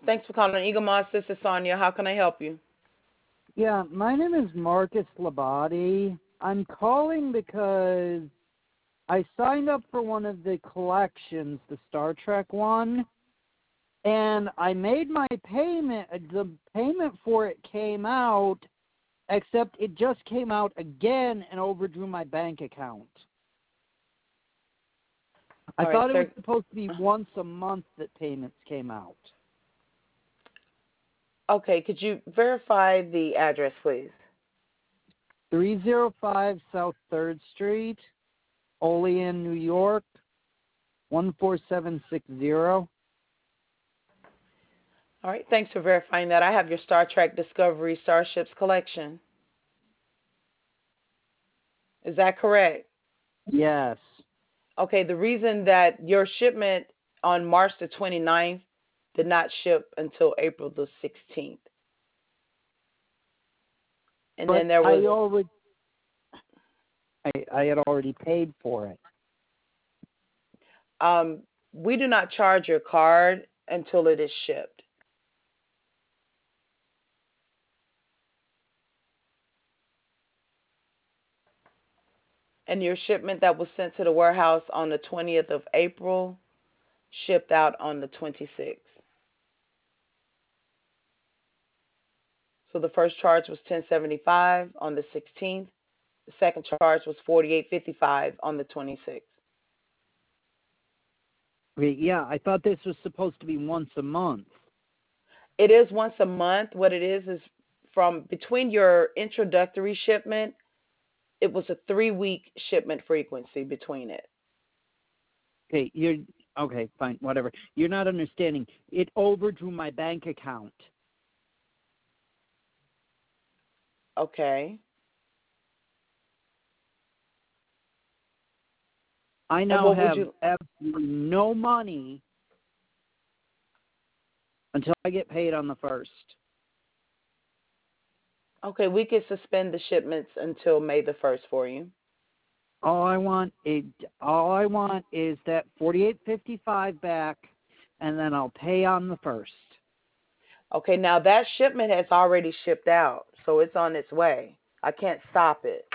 Thanks for calling Eagle Moss. This is Sonia. How can I help you? Yeah, my name is Marcus Labate. I'm calling because I signed up for one of the collections, the Star Trek one, and I made my payment. The payment for it came out, except it just came out again and overdrew my bank account. I thought it was supposed to be once a month that payments came out. Okay, could you verify the address, please? 305 South 3rd Street, Olean, New York, 14760. All right, thanks for verifying that. I have your Star Trek Discovery Starships collection. Is that correct? Yes. Okay, the reason that your shipment on March the 29th did not ship until April the 16th. And but then there was I had already paid for it. We do not charge your card until it is shipped. And your shipment that was sent to the warehouse on the 20th of April shipped out on the 26th. So the first charge was $10.75 on the 16th. The second charge was $48.55 on the 26th. Yeah, I thought this was supposed to be once a month. It is once a month. What it is from between your introductory shipment, it was a 3-week shipment frequency between it. Okay, fine, whatever. You're not understanding. It overdrew my bank account. Okay. I now have absolutely no money until I get paid on the 1st. Okay, we can suspend the shipments until May the 1st for you. All I want is that $48.55 back, and then I'll pay on the 1st. Okay, now that shipment has already shipped out, so it's on its way. I can't stop it.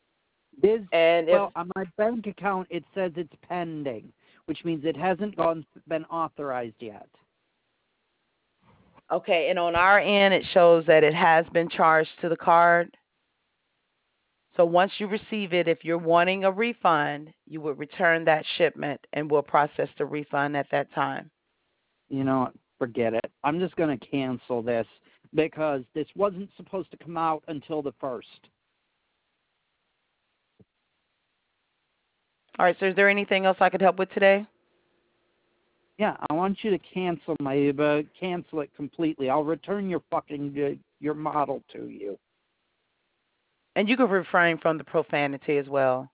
On my bank account, it says it's pending, which means it hasn't been authorized yet. Okay, and on our end, it shows that it has been charged to the card. So once you receive it, if you're wanting a refund, you would return that shipment, and we'll process the refund at that time. You know what? Forget it. I'm just going to cancel this because this wasn't supposed to come out until the 1st. All right, so is there anything else I could help with today? Yeah, I want you to cancel cancel it completely. I'll return your model to you. And you can refrain from the profanity as well.